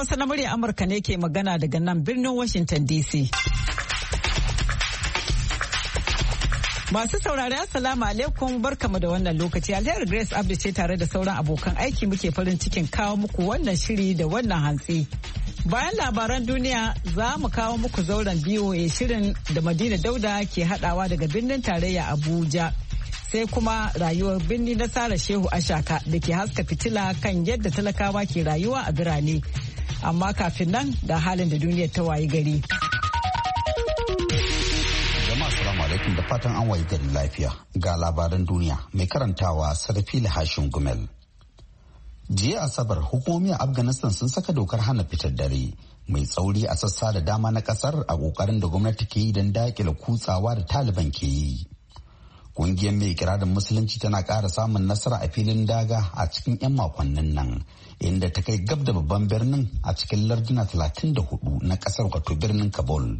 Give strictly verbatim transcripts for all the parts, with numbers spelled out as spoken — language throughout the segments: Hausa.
Hausa na murya Amurka ne ke magana daga nan birnin Washington D C. Masu saurari assalamu alaikum barkamu da wannan lokaci. Alheri Grace Abdi ce tare da sauran abokan aiki muke farin cikin kawo muku wannan shiri da wannan hantsi. Bayan labaran duniya za mu kawo muku zauren B O A shirin da Madina Dauda ke hadawa daga birnin tarayya Abuja. Sai kuma rayuwar birni na Sara Shehu Ashaka da ke haska fitila kan yadda talakawa ke rayuwa a birane. Amma kafin nan ga halin da duniyar ta wayi gari. Jama'a assalamu alaikum da fatan an wayi gari lafiya. Ga labaran duniya mai karantawa Sarfila Hashim Gumel. Jiya Asabar hukumomi a Afghanistan sun saka dokar hana fitar dare mai tsauri a sassa da dama na kasar a kokarin da gwamnati ke yi don dakile kutsawa da Taliban ke yi. Kungiyar mai kirarin musulunci tana ƙara samun nasara a filin daga a cikin 'yan makonnin nan, inda ta kai gab da babban birnin a cikin larduna talatin da hudu na ƙasar wato birnin Kabul.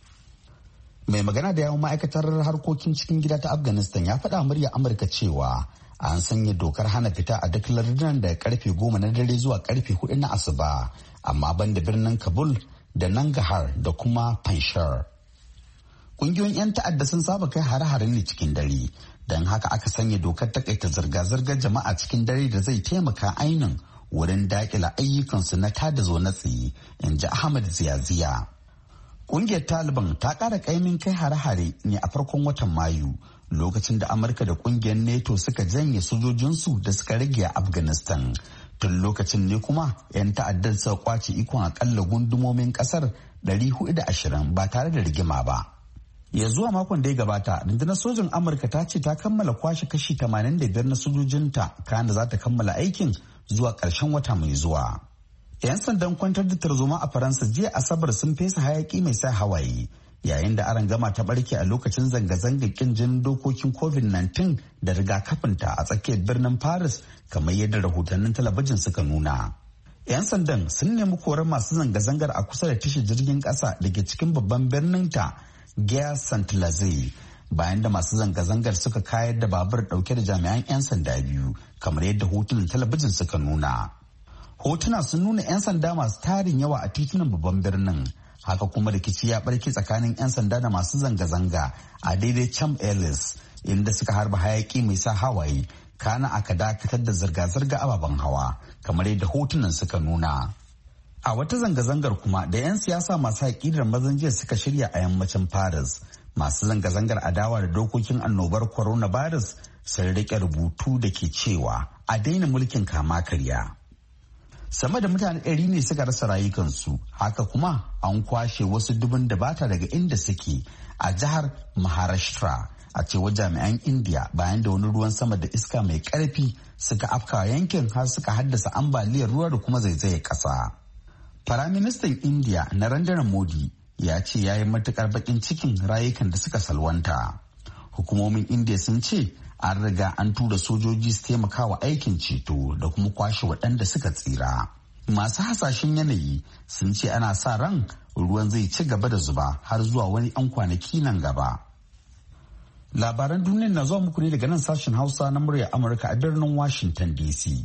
Mai magana da yawon ma'aikatar harkokin cikin gida ta Afghanistan ya faɗa murya Amurka cewa an sanya dokar hana fita a duk lardunan daga karfe goma na dare zuwa karfe hudu na asuba, amma banda birnin Kabul da Nangarhar da kuma Panjshir. Kungiyoyin 'yan ta'adda sun saba kai hare-hare ne cikin dare, don haka aka sanya dokar takaita zirga-zirgar jama'a cikin dare da zai taimaka ainin wurin dakila ayyukansu na tada zo na tsaye, in ji Ahmad Ziyaziya. Kungiyar Taliban ta ƙara ƙaimin kai hare-hare ne a farkon watan Mayu, lokacin da Amurka da kungiyar NATO suka janye sojojinsu da suka rage a Afghanistan. Tun lokacin ne kuma 'yan ta'addar suka kwace ikon akalla gundumomin ƙasar ɗari hudu da ashirin ba tare da rigima ba. Ya zuwa makon da ya gabata, rundunar sojin Amurka ta ce ta kammala kwashe kashi tamanin da biyar na sojojinta kayan da za ta kammala aikin zuwa ƙarshen wata mai zuwa. 'Yan sandan kwantar da tarzoma a Faransa jiya Asabar sun fesa hayaki mai sa hawaye yayin da arangama ta barke a lokacin zanga-zanga kin jinin dokokin covid nineteen da rigakafinta a tsakiyar birnin Paris, kamar yadda rahotannin talabijin suka nuna. 'Yan sandan sun nemi korar masu zanga-zangar a kusa da tashar jirgin ƙasa da ke cikin babban birnin ta Gare Saint-Lazare, bayan da masu zanga-zangar suka kayar da babur dauke da jami'an 'yan sanda biyu, kamar yadda hotunan talabijin suka nuna. Hotuna sun nuna 'yan sanda masu tarin yawa a titunan babban birnin. Haka kuma rikici ya barke tsakanin 'yan sanda da masu zanga-zanga a daidai Champ Ellis, inda suka harba hayaki mai sa hawaye, kana aka dakatar da zirga-zirga ababen hawa, kamar yadda hotunan suka nuna. A wata zanga-zangar kuma da 'yan siyasa masu haƙidar mazan jiya suka shirya a yammacin Paris, masu zanga-zangar adawa da dokokin annobar coronavirus sun riƙe rubutu da ke cewa a daina mulkin kama karya. Sama da mutane ɗari ne suka rasa rayukansu, haka kuma an kwashe wasu dubun da bata daga inda suke a jihar Maharashtra, a cewar jami'an India, bayan da wani ruwan sama da iska mai ƙarfi suka afka yankin har suka haddasa ambaliyar ruwa da kuma zaizayar ƙasa. Firaministan India Narendra Modi ya ce ya yi matukar bakin cikin rayukan da suka salwanta. Hukumomin India sun ce an riga an tura sojoji su taimaka wa aikin ceto da kuma kwashe waɗanda suka tsira. Masu hasashen yanayi sun ce ana sa ran ruwan zai ci gaba da zuba har zuwa wani 'yan kwanaki nan gaba. Labaran duniya na zuwa muku ne daga nan sashen Hausa na murya Amurka a birnin Washington D C.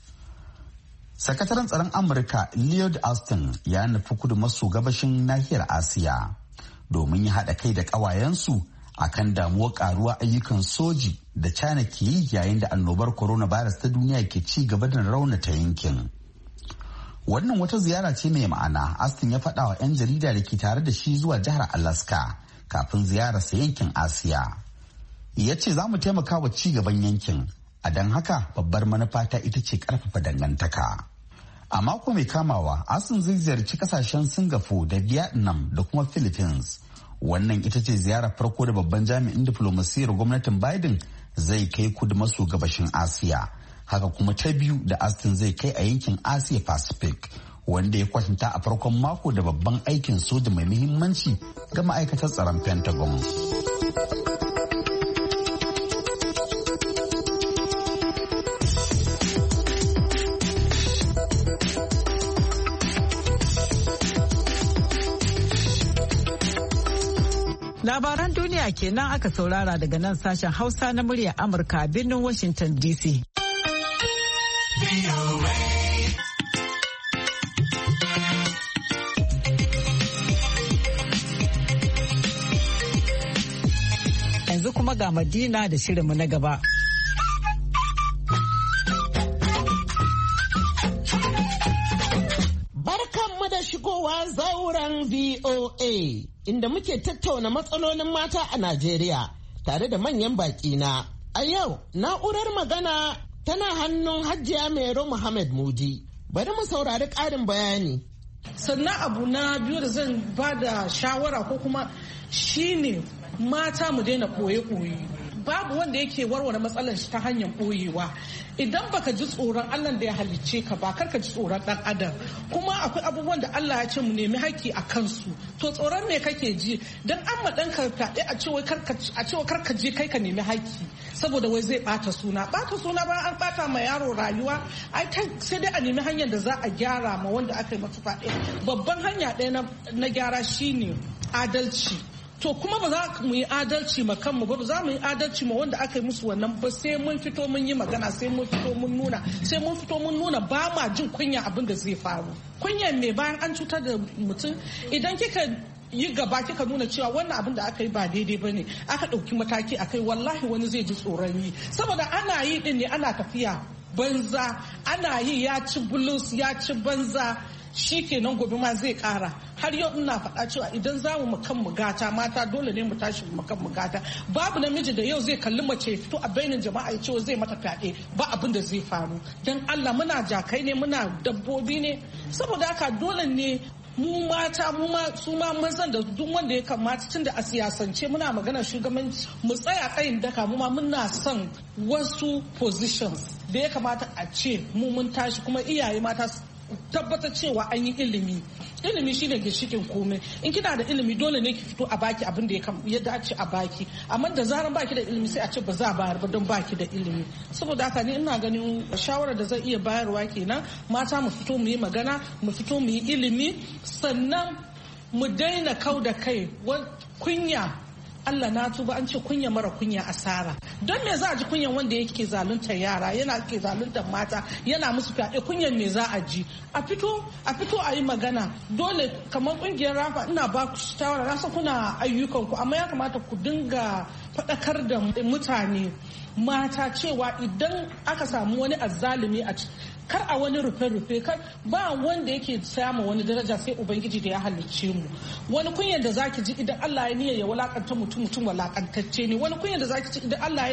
Sakataren tsaron Amurka Lloyd Austin ya nufi kudu maso gabashin nahiyar Asiya domin ya haɗa kai da ƙawayensu a kan damuwar ƙaruwa ayyukan soji da China ke yi yayin da annobar coronavirus ta duniya ke ci gaba da raunata yankin. Wannan wata ziyara ce mai ma'ana, Austin ya faɗa wa 'yan jarida da ke tare da shi zuwa jihar Alaska kafin ziyararsa yankin Asiya. Ya ce za mu taimaka wa ci gaban yankin. A don haka babbar manufa ta ita ce karfafa dangantaka. A mako mai kamawa, Austin zai ziyarci kasashen Singapore da Vietnam da kuma Philippines. Wannan ita ce ziyarar farko da babban jami'in diflomasiyyar gwamnatin Biden zai kai kudu maso gabashin Asiya. Haka kuma ta biyu da Austin zai kai a yankin Asia Pacific, wanda ya kwatanta a farkon mako da babban aikin soja mai muhimmanci ga ma'aikatar tsaron Pentagon. Labaran duniya kenan aka saurara daga nan sashen Hausa na muryar Amurka a birnin Washington D C. yanzu kuma ga Madina da shirinmu na gaba. Barkanmu da shigowa zauren V O A inda muke tattauna matsalolin mata a Najeriya tare da manyan baƙi na. A yau na'urar magana tana hannun Hajiya Mairo Muhammad Mudi. Bari mu saurari ƙarin bayani. Sannan abu na biyu da zan ba da shawara ko kuma shine mata mu daina ɓoye-ɓoye. Babu wanda yake warware matsalar shi ta hanyar ɓoyewa. Idan baka ji tsoron Allah da ya halicce ka ba, kar ka ji tsoron dan adam. Kuma akwai abubuwan da Allah ya ce mu nemi haƙƙi a kansu. To tsoron me kake ji? Dan an ma ɗanka fyaɗe a ce wai kar ka je kai ka nemi haƙƙi saboda wai zai ɓata suna. Ɓata suna ba an ɓata ma yaro rayuwa. Ai sai dai a nemi hanyar da za a gyara ma wanda aka yi masa fyaɗe. Babban hanya ɗaya na gyara shine adalci. To kuma ba za mu yi adalci ma kanmu ba, ba za mu yi adalci ma wanda aka yi musu wannan ba, sai mun fito mun yi magana, sai mun fito mun nuna, sai mun fito mun nuna ba ma jin kunya abin da zai faru. Kunyan me bayan an cutar da mutum, idan kika yi gaba kika nuna cewa wannan abin da aka yi ba daidai ba ne, aka ɗauki mataki a kai, wallahi wani zai ji tsoron yi. Saboda ana yi din ne ana tafiya banza, ana yi ya ci bulus ya ci banza, shi kenan gobe ma zai kara. Har yau ina faɗa cewa idan za mu kan mu gata, mata dole ne mu tashi mu kan mu gata. Babu namiji da yau zai kalli mace ya fito a bainin jama'a ya ce zai mata fyaɗe, ba abin da zai faru. Dan Allah muna jakai ne, muna dabbobi ne, saboda haka dole ne mu mata mu ma su ma mazan da duk wanda ya kamata, tunda a siyasance muna magana shugabanci, mu tsaya tsayin daka mu ma muna son wasu positions da ya kamata a ce mu mun tashi, kuma iyaye mata tabbatar cewa an yi ilimi. Ilimi shine ginshikin komai. In kina da ilimi dole ne ki fito a baki abin da ya dace a baki, amma da zaran baki da ilimi sai a ce ba za a bayar ba don baki da ilimi. Saboda haka ni ina ganin shawarar da zan iya bayarwa kenan, mata mu fito mu yi magana, mu fito mu yi ilimi, sannan mu daina kau da kai. Kunya, Allah na tuba, an ce kunya mara kunya asara. Don me za a ji kunyan wanda yake zalunta yara, yana ke zalunta mata, yana musu fyaɗe, kunyan me za a ji? A fito a fito a yi magana. Dole kamar kungiyar rafa ina ba ku shawara, na san kuna ayyukan ku, amma ya kamata ku dinga faɗakar da mutane mata cewa idan aka samu wani azzalumi a kar a wani rufe-rufe, kar ba wanda yake samu wani daraja sai ubangiji da ya halicce mu. Wani kunyan da zaki ji idan Allah ya niyya ya walakanta mutum, mutum walakantacce ne. Wani kunyan da zaki ji idan Allah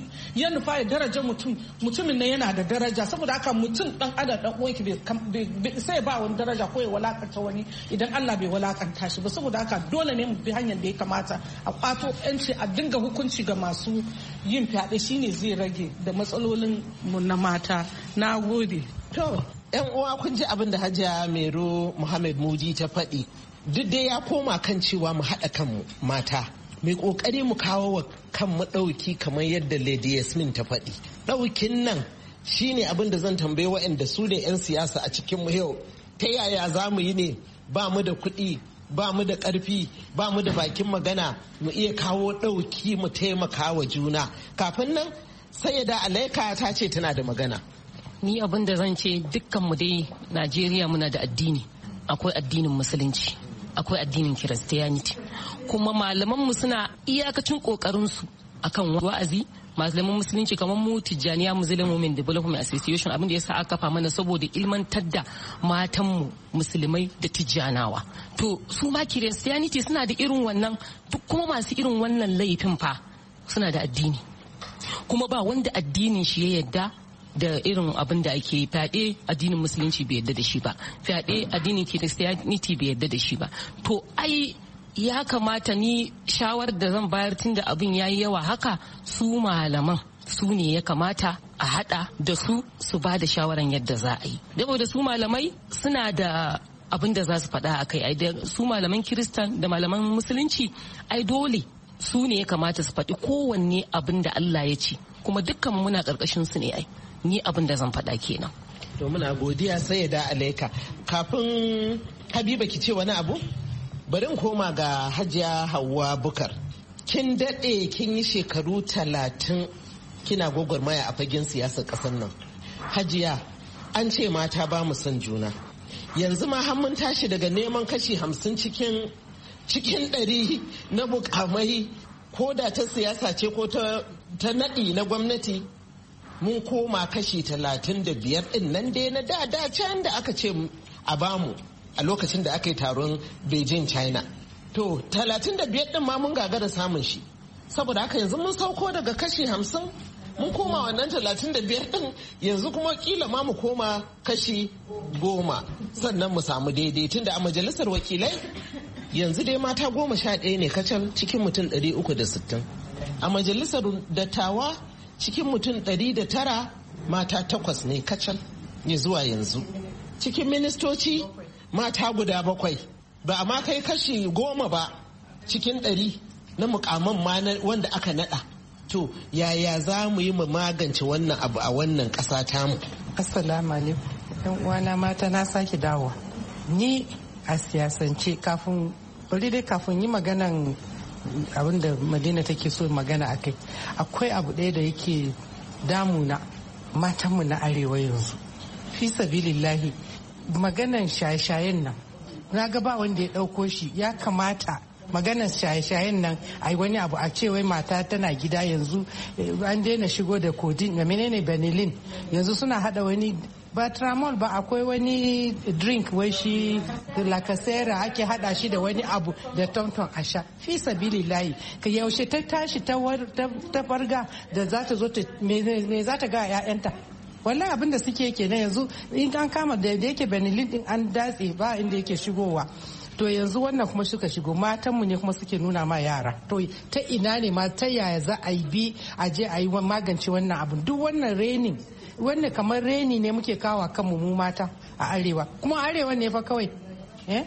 ya nufa ya daraja mutum, mutumin nan yana da daraja. Saboda haka mutum dan adam dan uwanki bai sai ba wani daraja ko ya walakanta wani idan Allah bai walakanta shi ba. Saboda haka dole ne mu bi hanyar da ya kamata a kwato yanci, a dinga hukunci ga masu yin fyaɗe, shine zai rage da matsalolin mu na mata. Na gode. To, ‘yan uwa kun ji abin da Hajiya Mairo Muhammad Mudi ta faɗi. Duk dai ya koma kan cewa mu haɗa kanmu mata. Mai ƙoƙari mu kawo wa kanmu ɗauki kamar yadda Lady Yasmin ta faɗi. Ɗaukin nan shine abin da zan tambaye waɗanda su ne ‘yan siyasa a cikin mu yau. Ta yaya za mu yi ne? Ba mu da kuɗi, ba mu da ƙarfi, ba mu da bakin magana, mu iya kawo ɗauki mu taimaka wa juna. Kafin nan, Sayyada Alaika ta ce tana da magana. Ni abin da zan ce, dukkanmu dai Najeriya muna da addini. Akwai addinin musulunci, akwai addinin Christianity. Kuma malamanmu suna iyakacin kokarinsu akan wa'azi. Malaman musulunci kamar mu Tijjaniya Muslim Women Development Association, abin da ya sa aka kafa mana saboda ilmantar da matanmu musulmai da Tijjanawa. To su ma Christianity suna da irin wannan, duk kuma masu irin wannan laifin fa suna da addini. Kuma ba wanda addinin shi ya yadda da irin abin da ake fyaɗe, addinin musulunci bai yadda da shi ba, fyaɗe addinin Christianity bai yadda da shi ba. To ai ya kamata ni shawar da zan bayar, tun da abin yayi yawa haka, su malaman su ne ya kamata a hada da su su ba da shawaran yadda za a yi. Saboda su malamai suna da abin da za su faɗa a kai, su malaman Kiristan da malaman musulunci ai dole su ne ya kamata su faɗi kowanne abin da Allah ya ce, kuma dukkan muna ƙarƙashin su ne ai. Ni abin da zan faɗa kenan. To muna godiya Sayyada Alaika. Kafin Habiba ki ce wani abu? Bari in koma ga Hajiya Hauwa Bukar. Kin daɗe kin yi shekaru talatin kina gwagwarmaya a fagen siyasar ƙasar nan. Hajiya, an ce mata ba mu son juna. Yanzu ma har mun tashi daga neman kashi hamsin cikin cikin ɗari na mukamai ko da ta siyasa ce ko ta naɗi na gwamnati mun koma kashi talatin da biyar ɗin nan dai na da da can da aka ce a bamu a lokacin da aka yi taron Beijing China. To talatin da biyar ɗin ma mun gagara samun shi. Saboda haka yanzu mun sauko daga kashi hamsin mun koma wannan talatin da biyar ɗin, yanzu kuma kila ma mu koma kashi goma sannan mu samu daidai, tunda a majalisar wakilai yanzu dai mata goma sha ɗaya ne kacal cikin mutum ɗari uku da sittin. A majalisar dattawa cikin mutum ɗari da tara mata takwas ne kacal ne zuwa yanzu. Cikin ministoci mata guda bakwai, ba a ma kai kashi goma ba cikin ɗari na mukaman ma wanda aka naɗa. To yaya za mu yi mu magance wannan abu a wannan ƙasa tamu? Assalamu alaikum. Yan uwana mata na sake dawowa. Ni a siyasance kafin bari dai kafin yi maganan abin da Madina take so magana akai. Akwai abu ɗaya da yake damuna matanmu na arewa yanzu. Fi sabilillahi maganan shaye-shayen nan. Na ga ba wanda ya ɗauko shi, ya kamata maganar shaye-shayen nan a wani abu a ce wai mata tana gida yanzu an daina shigo da codeine da menene benylin yanzu suna hada wani ba tramol ba, akwai wani drink wai shi lacasera ake hada shi da wani abu da tonton a sha. Fi sabilillahi ka yaushe ta tashi ta farga da za ta zo ta me za ta ga 'ya'yanta. Wallahi abin da suke kenan yanzu in an kama da yake benylin din an datse ba inda yake shigowa. To yanzu wannan kuma suka shigo matanmu ne kuma suke nuna ma yara. To ta ina ne ma ta yaya za a yi bi a je a yi magance wannan abin? Duk wannan renin, wannan kamar reni ne muke kawo kanmu mu mata a arewa. Kuma arewa ne fa kawai. Eh?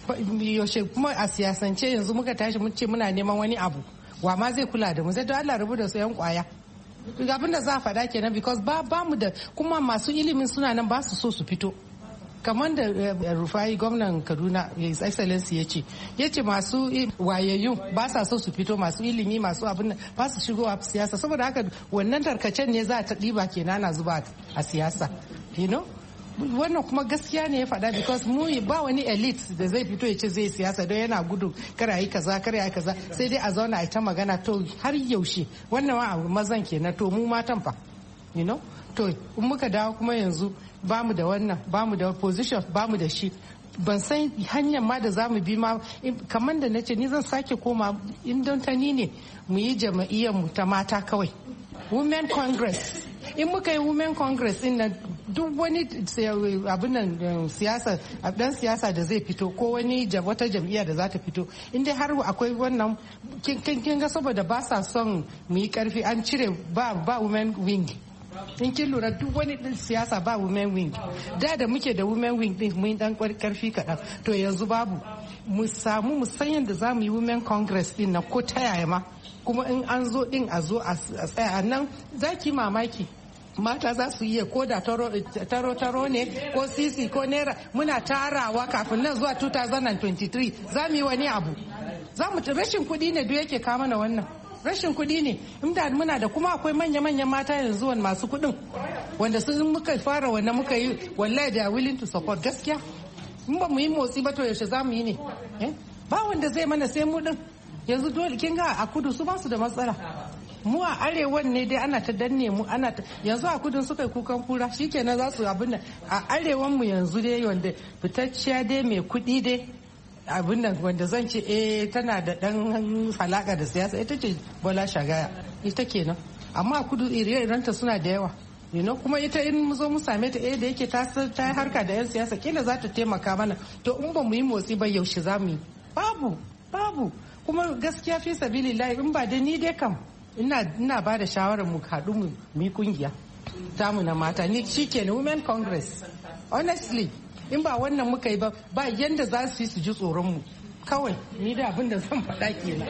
Yaushe kuma a siyasance yanzu muka tashi mun ce muna neman wani abu. Wa ma zai kula da mu? Sai da Allah rabu da su yan kwaya. Abin da za a faɗa kenan because ba ba mu da kuma masu ilimin suna nan ba su so su fito. Kamar da Rufai gwamnan Kaduna His Excellency ya ce ya ce masu wayayyu ba sa so su fito, masu ilimi masu abin ba su shigo a siyasa, saboda haka wannan tarkacen ne za ta ɗiba kenan na zuba a siyasa, you know. Wannan kuma gaskiya ne ya faɗa because mu ba wani elite da zai fito ya ce zai siyasa don yana gudu kar yi kaza kar yi kaza, sai dai a zauna a ta magana. To har yaushe wannan ma mazan kenan, to mu matan fa, you know. To in muka dawo kuma yanzu bamu da wannan, bamu da position, bamu da shi. Ban san hanyar ma da zamu bi ma, kamar da nace ni zan sake koma in don ta ni ne mu yi jama'iyyar mu ta mata kawai, Women Congress. In muka yi Women Congress din nan duk wani abin nan siyasa, dan siyasa da zai fito ko wani wata jam'iyya da za ta fito, in dai har akwai wannan kin ga saboda ba sa son mu yi karfi an cire ba ba women wing. In kin lura duk wani din siyasa ba women wing. Da da muke da women wing din mun dan karfi kaɗan, to yanzu babu. Mu samu mu san yadda za mu yi Women Congress din na ko ta yaya ma, kuma in an zo din a zo a tsaya nan za ki mamaki. Mata za su iya ko da taro-taro ne ko sisi ko naira muna tarawa kafin nan zuwa two thousand twenty-three za mu yi wani abu. Za mu rashin kuɗi ne duk yake kama na wannan. Rashin kuɗi ne, inda muna da kuma akwai manya-manyan mata yanzu wani masu kuɗin wanda sun muka fara wannan muka yi wallahi da willing to support gaskiya. In ba mu yi motsi ba to yaushe za mu yi ne? Ba wanda zai mana sai mu din. Yanzu dole kin ga a kudu su ba su da matsala. Mu a arewan ne dai ana ta danne mu ana ta, yanzu a kudin suka yi kukan kura shikenan za su abin nan. A arewan mu yanzu dai wanda fitacciya dai mai kuɗi dai abin nan wanda zan ce eh tana da dan halaka da siyasa ita ce Bola Shagaya, ita kenan. Amma a kudu ire-irenta suna da yawa. You know, kuma ita in mu zo mu same ta eh da yake ta ta harka da yan siyasa kila za ta taimaka mana, to in ba mu yi motsi ba yaushe za mu yi? Babu babu kuma gaskiya fi sabilillahi in ba da ni dai kam ina ina ba da shawarar mu haɗu mu yi kungiya tamu na mata ni shikenan Women Congress. Honestly in ba wannan muka yi ba ba yanda za su yi su ji tsoron mu kawai, ni da abin da zan faɗa kenan.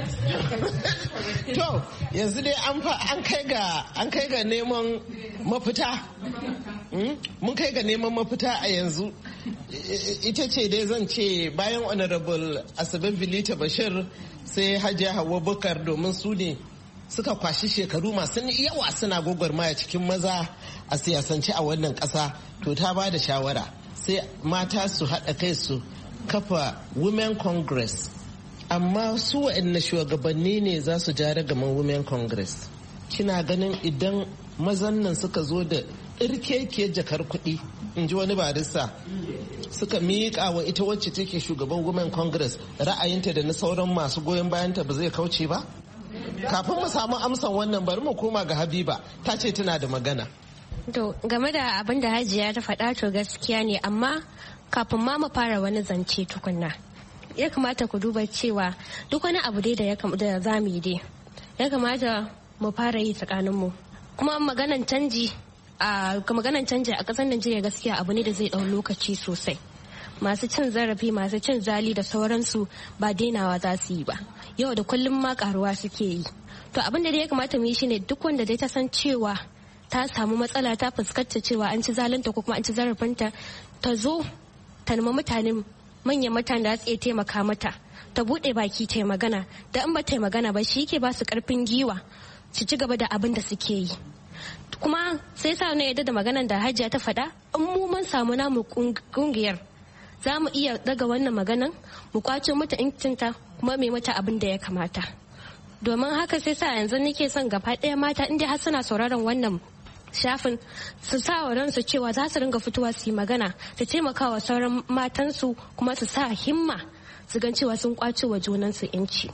To yanzu dai an kai ga an kai ga neman mafita, mun kai ga neman mafita a yanzu. Ita ce dai zan ce bayan honorable Asabe Bilita Bashir sai Hajiya Hauwa Bukar, domin su ne suka kwashi shekaru masu yawa suna gwagwarmaya cikin maza a siyasance a wannan ƙasa. To ta ba da shawara sai mata su haɗa kai su kafa Women Congress amma su waɗanne shugabanni ne za su ja ragaman women congress? Kina ganin idan mazan nan suka zo da irkekiyar jakar kuɗi, in ji wani barista, suka miƙa wa ita wacce take shugaban women congress ra'ayinta da na sauran masu goyon bayanta, ba zai kauce ba? Kafin mu samu amsan wannan, bari mu koma ga Habiba, ta ce tana da magana. To game da abin da Hajiya ta faɗa to gaskiya ne, amma kafin ma mu fara wani zance tukunna ya kamata ku duba cewa duk wani abu dai da za mu yi dai ya kamata mu fara yi tsakaninmu. Kuma maganan canji a maganan canji a ƙasar Najeriya gaskiya abu ne da zai ɗau lokaci sosai. Masu cin zarafi, masu cin zali da sauransu ba dainawa za su yi ba, yau da kullum ma karuwa suke yi. To abin da ya kamata mu yi shine duk wanda dai ta san cewa ta samu matsala, ta fuskanta cewa an ci zalunta ko kuma an ci zarafinta, ta zo ta nemi mutane, manyan mutane da su iya taimaka mata, ta buɗe baki ta magana, da in ba ta magana ba shi ke ba su karfin giwa su ci gaba da abin da suke yi. Kuma sai sa na yadda da maganan da Hajiya ta faɗa, in mu mun samu namu kungiyar za mu iya daga wannan maganan mu kwace mata incinta kuma mai mata abin da ya kamata. Domin haka sai sa yanzu nake son gaba ɗaya mata inda har suna sauraron wannan shafin su sa wa ransu cewa za su ringa fitowa su yi magana, su taimaka wa sauran matansu kuma su sa himma su gan cewa sun kwace wa junansu inci.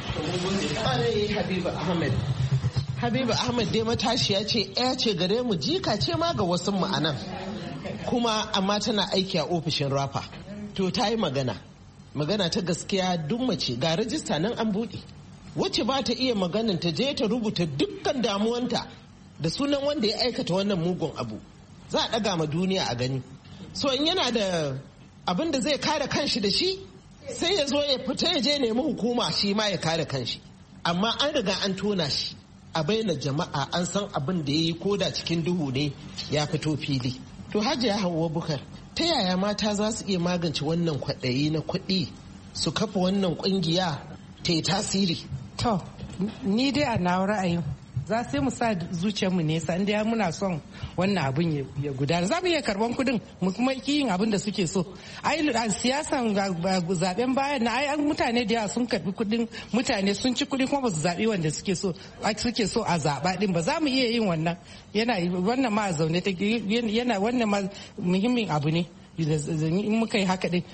Habiba Ahmed. Habiba Ahmed dai matashiya ce, ya ce gare mu, jika ce ma ga wasu mu anan. Kuma amma tana aiki a ofishin rafa. To ta yi magana. Magana ta gaskiya, duk mace ga rajista nan an buɗe. Wacce ba ta iya maganin ta je ta rubuta dukkan damuwanta da sunan wanda ya aikata wannan mugun abu. Za a ɗaga ma duniya a gani. So in yana da abin da zai kare kanshi da shi, sai ya zo ya fita ya je nemi hukuma shi ma ya kare kanshi. Amma an riga an tona shi a bayyana jama'a, an san abin da ya yi, koda cikin duhu ne ya fito fili. To Hajiya Hauwa Bukar, ta yaya mata za su iya magance wannan kwaɗayi na kuɗi su kafa wannan ƙungiya ta yi tasiri? To, ni dai a nawa ra'ayin za sai mu sa zuciyarmu nesa, inda ya muna son wannan abin ya gudana. Za mu iya karban kudin mu kuma yin abin da suke so. Ai siyasan zaben bayan na ai mutane da yawa sun karbi kudin mutane, sun ci kudi kuma ba su zabi wanda suke so suke so a zaba din ba. Za mu iya yin wannan, yana wannan ma zaune ta yana wannan ma muhimmin abu ne. In muka yi haka din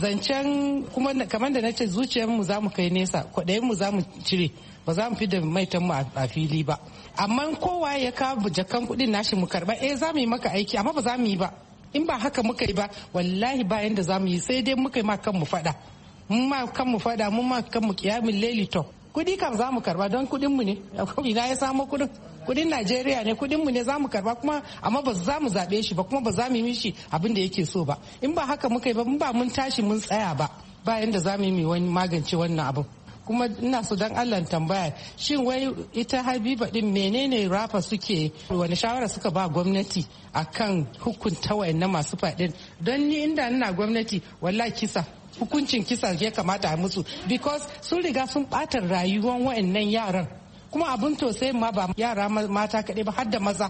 zancen kuma kamar da na ce zuciyarmu za mu kai nesa, kwaɗayinmu za mu cire, ba za mu fi da maitanmu a fili ba. Amma kowa ya kawo jakan kuɗin nashi mu karba, eh za mu yi maka aiki amma ba za mu yi ba. In ba haka muka yi ba wallahi ba yanda za mu yi, sai dai muka yi ma kanmu faɗa. Mun ma kanmu faɗa, mun ma kanmu kiyamin laili to. Kuɗi kam za mu karba don kuɗinmu ne. Ina ya samo kuɗin? Kudin Najeriya ne, kudin mu ne za mu karba kuma amma ba za mu zabe shi ba kuma ba za mu yi mishi abin da yake so ba. In ba haka muka yi ba, mun ba mun tashi mun tsaya ba, ba yanda za mu yi wani magance wannan abin. Kuma ina so dan Allah tambaya, shin wai ita Habiba din menene rafa suke, wani shawara suka ba gwamnati akan hukunta wayannan masu fadin? Don ni inda ina gwamnati wallahi kisa, hukuncin kisa ya kamata a musu, because sun riga sun bata rayuwar wayannan yaran. Kuma abin tosai ma ba yara mata kaɗai ba, har da maza.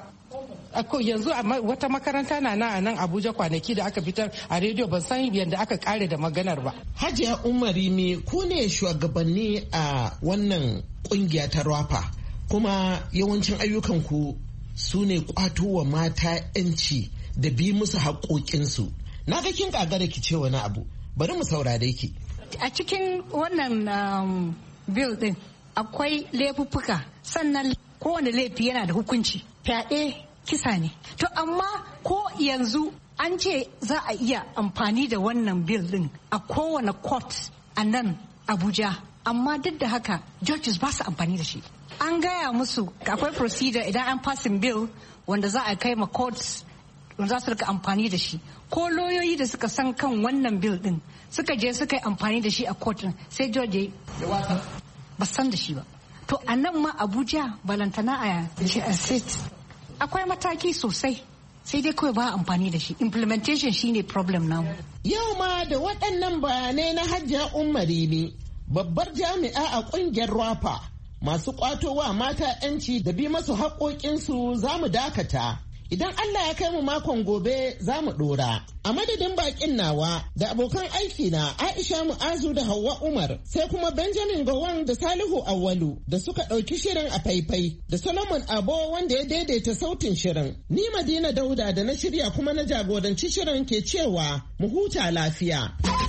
Yanzu wata makaranta na nan Abuja kwanaki da aka fitar a rediyo, ban san yadda aka kare da maganar ba. Hajiya Umari, me ku ne shugabanni a wannan kungiya ta rafa, kuma yawancin ayyukan ku su ne kwato wa mata yanci da bi musu haƙoƙinsu. Na ga kin kagara ki ce wani abu, bari mu saurare ki. A cikin wannan um, bill din akwai laifuffuka, sannan kowane laifi yana da hukunci. Fyaɗe kisa ne. To amma ko yanzu an ce za a iya amfani da wannan bill din a kowane court a nan Abuja, amma duk da haka judges ba su amfani da shi. An gaya musu akwai procedure idan an passing bill wanda za a kai ma courts wanda za su rika amfani da shi. Ko lauyoyi da suka san kan wannan bill din suka je suka yi amfani da shi a court sai judge ba san da shi ba. To a nan ma Abuja balantana a state akwai mataki sosai, sai dai kawai ba amfani da shi. Implementation shine problem namu. Yau ma da waɗannan bayanai na Hajiya Umari ne, babbar jami'a a ƙungiyar rafa masu ƙwatowa mata 'yanci da bi masu haƙoƙinsu, za mu dakata. Idan Allah ya kai mu makon gobe za mu ɗora. A madadin bakin nawa da abokan aiki na Aisha Mu'azu da Hauwa Umar sai kuma Benjamin Gowon da Salihu Awwalu da suka ɗauki shirin a faifai da Solomon Abo wanda ya daidaita sautin shirin. Ni Madina Dauda da na shirya kuma na jagoranci shirin ke cewa mu huta lafiya.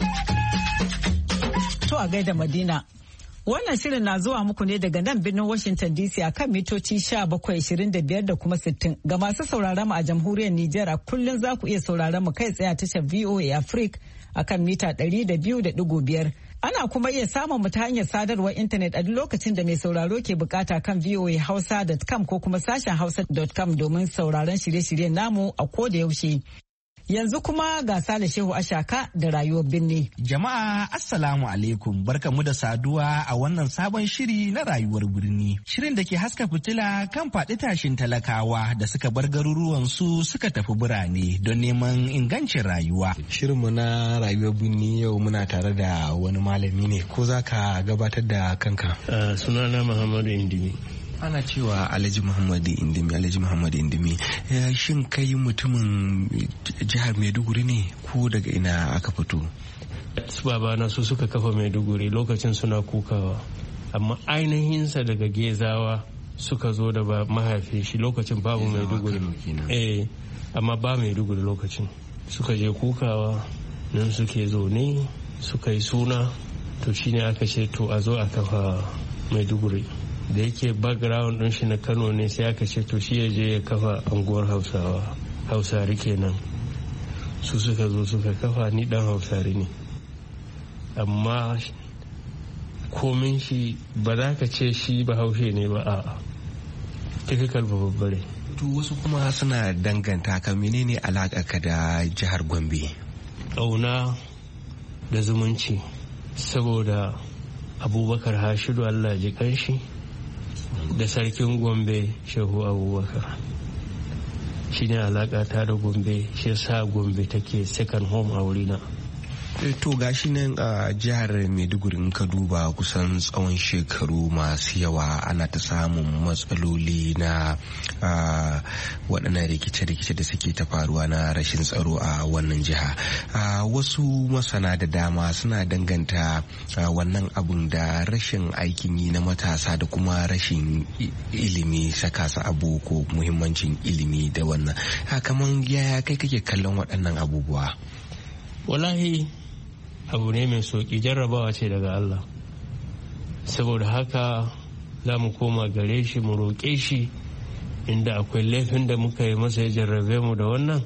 To a gaida Madina. Wannan shirin na zuwa muku ne daga nan birnin Washington D C a kan mitoci sha bakwai ishirin da biyar da kuma sittin. Ga masu sauraron mu a jamhuriyar Nijar a kullum za ku iya sauraron mu kai tsaye a tashar V O A Africa a kan mita ɗari da biyu da ɗigo biyar. Ana kuma iya samun mu ta hanyar sadarwar intanet a duk lokacin da mai sauraro ke bukata kan v o a hausa dot com ko kuma sashen hausa dot com domin sauraron shirye-shiryen namu a koda yaushe. Yanzu kuma ga Sale Shehu Ashaka da rayuwar birni. Jama'a Assalamu alaikum, barkamu da saduwa a wannan sabon shiri na rayuwar birni. Shirin da ke haska fitila kan faɗi tashin talakawa da suka bar garuruwansu suka tafi birane don neman ingancin rayuwa. Shirinmu na rayuwar birni yau muna tare da wani malami ne, ko za ka gabatar da kanka? Uh, sunana Muhammadu Indimi. Ana cewa Alhaji Muhammadu Indimi, Alhaji Muhammadu Indimi. Shin kai mutumin jihar Maiduguri ne ko daga ina aka fito? Su babana su suka kafa Maiduguri lokacin suna kukawa, amma ainihinsa daga Gezawa suka zo da mahaifin shi lokacin babu Maiduguri. Eh, amma ba Maiduguri lokacin. Suka je kukawa nan suke zo ne suka yi suna, to shine aka ce to a zo a kafa Maiduguri. Da yake background din shi na Kano ne sai aka ce to shi ya je ya kafa anguwar Hausawa, Hausari kenan. Su suka zo suka kafa, ni dan Hausari ne, amma komin shi ba za ka ce shi ba Haushe ne ba, a'a typical babbare. To wasu kuma suna danganta ka, menene alaka ka da jihar Gombe? Ƙauna da zumunci, saboda Abubakar Hashidu Allah ji kanshi da sarkin Gombe Shehu Abubakar shi ne alaƙa ta da Gombe, shi sa Gombe take second home a wurina. To gashi nan a jihar Maiduguri in ka duba kusan tsawon shekaru masu yawa ana ta samun matsaloli na waɗannan rikice-rikice da suke ta faruwa na rashin tsaro a wannan jiha. Wasu masana da dama suna danganta wannan abun da rashin aikin yi na matasa da kuma rashin ilimi, saka su abu ko muhimmancin ilimi da wannan. Kaman yaya kai kake kallon waɗannan abubuwa? Wallahi abu ne mai sauki, jarrabawa ce daga Allah, saboda haka za mu koma gare shi mu roƙe shi inda akwai laifin da muka yi masa ya jarrabe mu da wannan,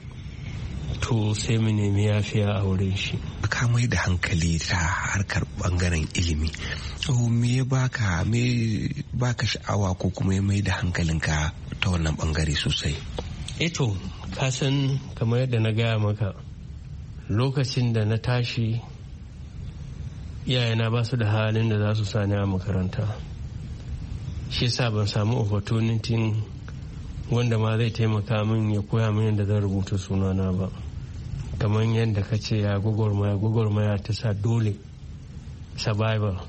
to sai mu nemi yafiya a wurin shi. Ka mai da hankali ta harkar bangaren ilimi, me ya baka me baka sha'awa ko kuma ya mai da hankalinka ta wannan bangare sosai? Eto ka san kamar yadda na gaya maka, lokacin da na tashi iyayena ba su da halin da za su sani a makaranta, shi yasa ban samu opportunity wanda ma zai taimaka min ya koya min yadda zan rubuta sunana ba. Kamar yadda ka ce ya gwagwarmaya gwagwarmaya ta sa dole survival.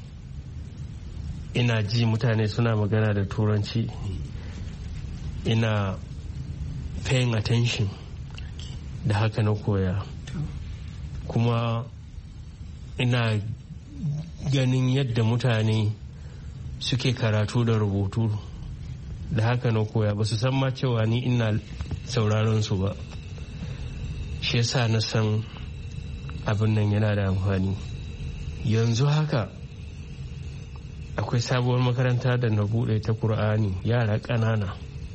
Ina ji mutane suna magana da turanci, ina paying attention, da haka na koya. Kuma ina ganin yadda mutane suke karatu da rubutu, da haka na koya. Ba su san ma cewa ni ina sauraron su ba, shi yasa na san abin nan yana da amfani. Yanzu haka akwai sabuwar makaranta da na bude ta Kur'ani, yara ƙanana.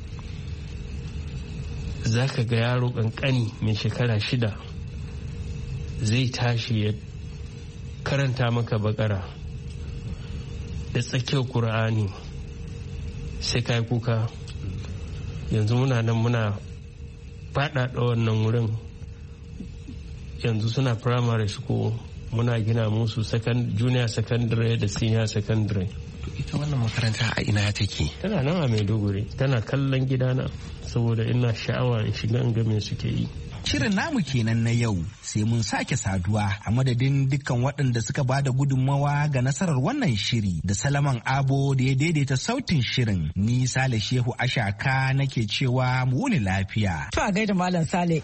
Za ka ga yaro ƙanƙani mai shekara shida zai tashi ya karanta maka bakara da tsakiyar Kur'ani, sai kai kuka. Yanzu muna nan muna faɗaɗa wannan wurin, yanzu suna primary school, muna gina musu junior secondary da senior secondary. Ita wannan makaranta a ina take? Tana nan a Maiduguri, tana kallon gidana, saboda ina sha'awa in shiga in ga me suke yi. Shirin namu kenan na yau sai mun sake saduwa a madadin dukkan waɗanda suka bada gudunmawa ga nasarar wannan shiri da Salaman Abo da ya daidaita sautin shirin. Ni Sale Shehu Ashaka nake cewa mu wuni lafiya. To a gaida Malam Sale.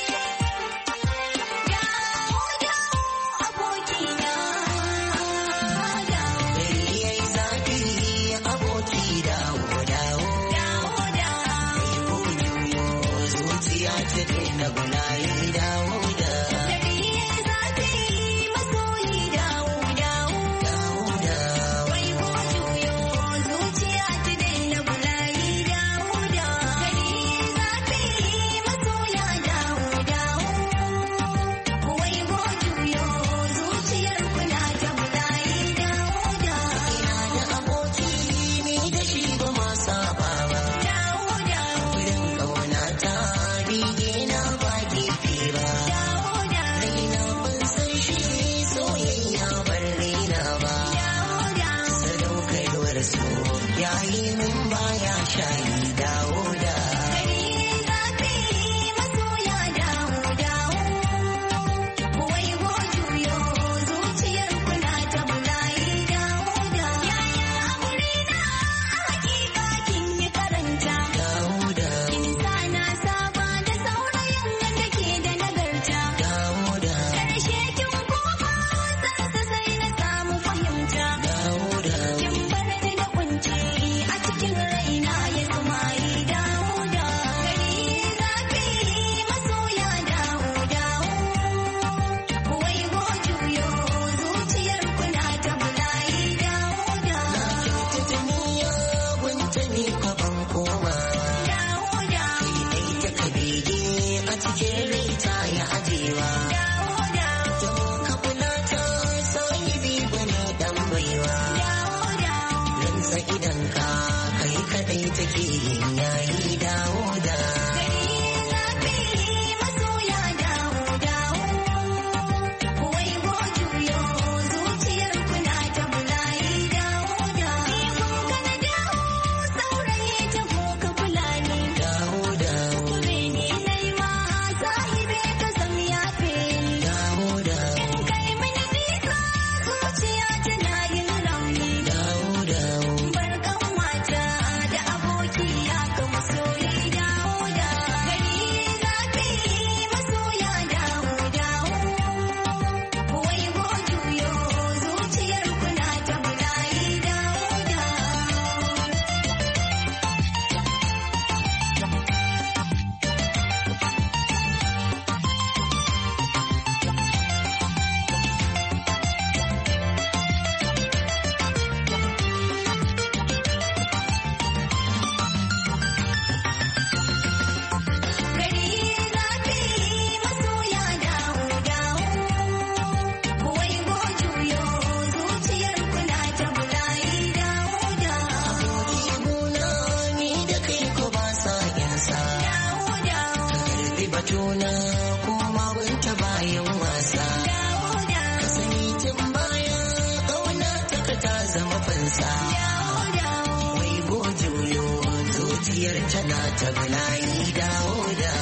Tana ta bulayi dawo da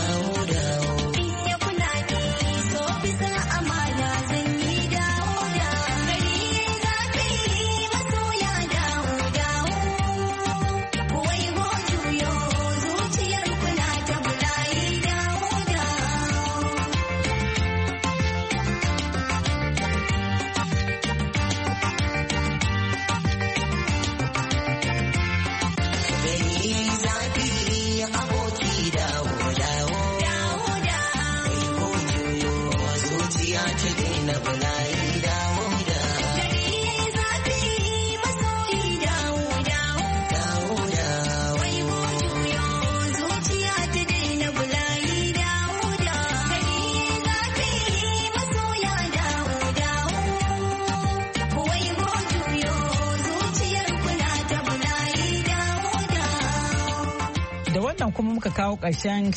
amana zan yi dawo da wannan kuma muka kawo ƙarshen